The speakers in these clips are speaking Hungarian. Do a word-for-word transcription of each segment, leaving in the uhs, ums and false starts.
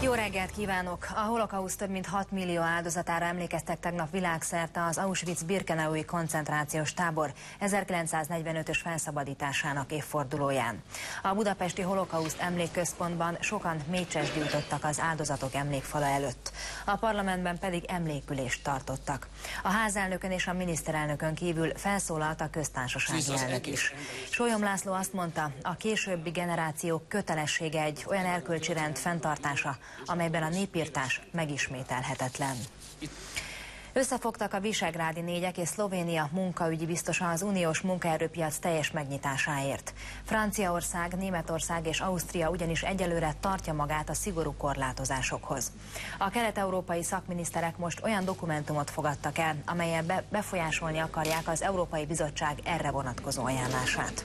Jó reggelt kívánok! A holokauszt több mint hat millió áldozatára emlékeztek tegnap világszerte az Auschwitz-Birkenaui koncentrációs tábor ezerkilencszáznegyvenötös felszabadításának évfordulóján. A budapesti holokauszt emlékközpontban sokan mécses gyújtottak az áldozatok emlékfala előtt. A parlamentben pedig emlékülést tartottak. A házelnökön és a miniszterelnökön kívül felszólalt a köztársasági elnök is. Sólyom László azt mondta, a későbbi generációk kötelessége egy olyan erkölcsi rend fenntartása, amelyben a népirtás megismételhetetlen. Összefogtak a visegrádi négyek és Szlovénia munkaügyi biztosa az uniós munkaerőpiac teljes megnyitásáért. Franciaország, Németország és Ausztria ugyanis egyelőre tartja magát a szigorú korlátozásokhoz. A kelet-európai szakminiszterek most olyan dokumentumot fogadtak el, amellyel be befolyásolni akarják az Európai Bizottság erre vonatkozó ajánlását.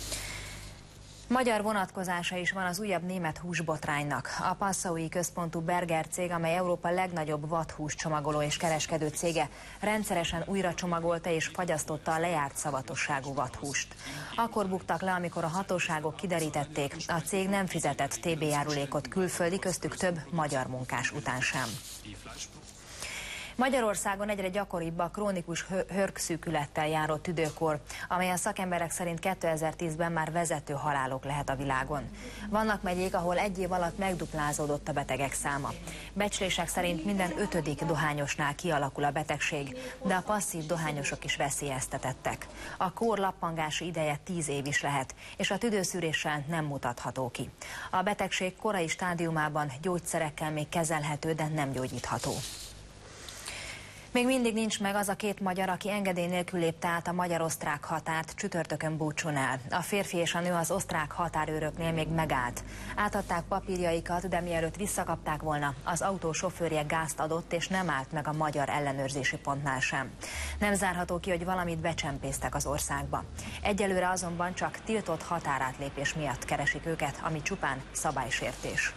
Magyar vonatkozása is van az újabb német húsbotránynak. A passaui központú Berger cég, amely Európa legnagyobb vadhús csomagoló és kereskedő cége, rendszeresen újra csomagolta és fagyasztotta a lejárt szavatosságú vadhúst. Akkor buktak le, amikor a hatóságok kiderítették, a cég nem fizetett té bé járulékot külföldi, köztük több magyar munkás után sem. Magyarországon egyre gyakoribb a krónikus hörgszűkülettel járó tüdőkor, amely a szakemberek szerint kétezer-tízben már vezető halálok lehet a világon. Vannak megyék, ahol egy év alatt megduplázódott a betegek száma. Becslések szerint minden ötödik dohányosnál kialakul a betegség, de a passzív dohányosok is veszélyeztetettek. A kór lappangási ideje tíz év is lehet, és a tüdőszűréssel nem mutatható ki. A betegség korai stádiumában gyógyszerekkel még kezelhető, de nem gyógyítható. Még mindig nincs meg az a két magyar, aki engedély nélkül lépte át a magyar-osztrák határt csütörtökön Bucsón el. A férfi és a nő az osztrák határőröknél még megállt. Átadták papírjaikat, de mielőtt visszakapták volna, az autó sofőrje gázt adott és nem állt meg a magyar ellenőrzési pontnál sem. Nem zárható ki, hogy valamit becsempésztek az országba. Egyelőre azonban csak tiltott határátlépés miatt keresik őket, ami csupán szabálysértés.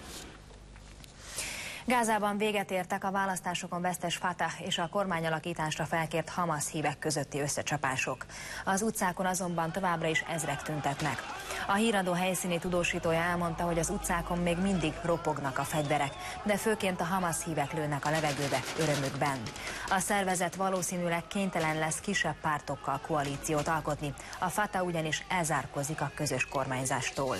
Gázában véget értek a választásokon vesztes Fatah és a kormányalakításra felkért Hamas hívek közötti összecsapások. Az utcákon azonban továbbra is ezrek tüntetnek. A híradó helyszíni tudósítója elmondta, hogy az utcákon még mindig ropognak a fegyverek, de főként a Hamas hívek lőnek a levegőbe örömükben. A szervezet valószínűleg kénytelen lesz kisebb pártokkal koalíciót alkotni, a Fatah ugyanis elzárkózik a közös kormányzástól.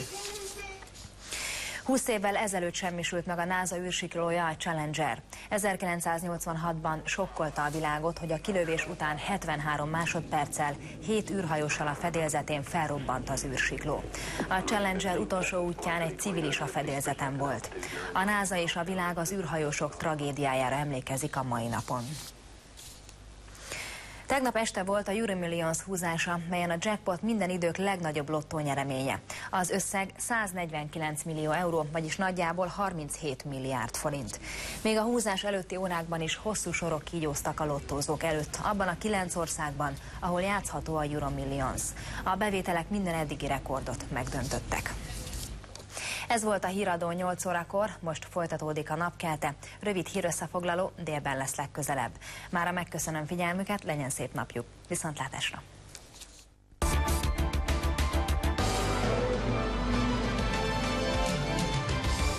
húsz évvel ezelőtt semmisült meg a NASA űrsiklója, a Challenger. ezerkilencszáznyolcvanhatban sokkolta a világot, hogy a kilövés után hetvenhárom másodperccel hét űrhajóssal a fedélzetén felrobbant az űrsikló. A Challenger utolsó útján egy civil is a fedélzeten volt. A NASA és a világ az űrhajósok tragédiájára emlékezik a mai napon. Tegnap este volt a Euromillions húzása, melyen a jackpot minden idők legnagyobb lottónyereménye. Az összeg száznegyvenkilenc millió euró, vagyis nagyjából harminchét milliárd forint. Még a húzás előtti órákban is hosszú sorok kígyóztak a lottózók előtt, abban a kilenc országban, ahol játszható a Euromillions. A bevételek minden eddigi rekordot megdöntöttek. Ez volt a híradó nyolc órakor, most folytatódik a napkelte. Rövid hírösszefoglaló délben lesz legközelebb. Mára megköszönöm figyelmüket, legyen szép napjuk. Viszontlátásra!